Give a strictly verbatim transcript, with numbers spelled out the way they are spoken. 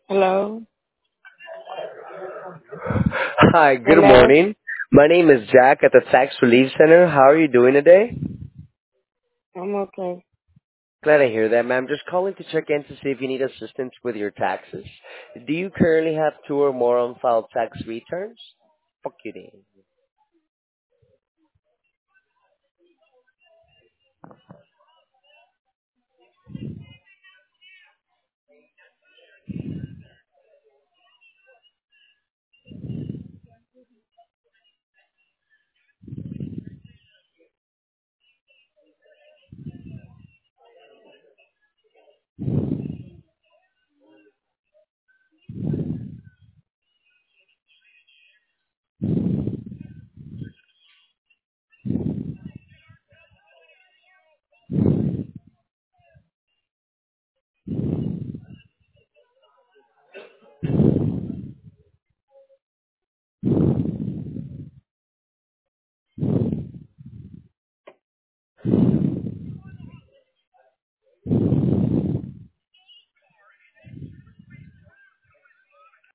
Hello? Hi, good Hello? morning. My name is Jack at the Tax Relief Center. How are you doing today? I'm okay. Glad to hear that, ma'am. Just calling to check in to see if you need assistance with your taxes. Do you currently have two or more unfiled tax returns? Fuck you, Dan.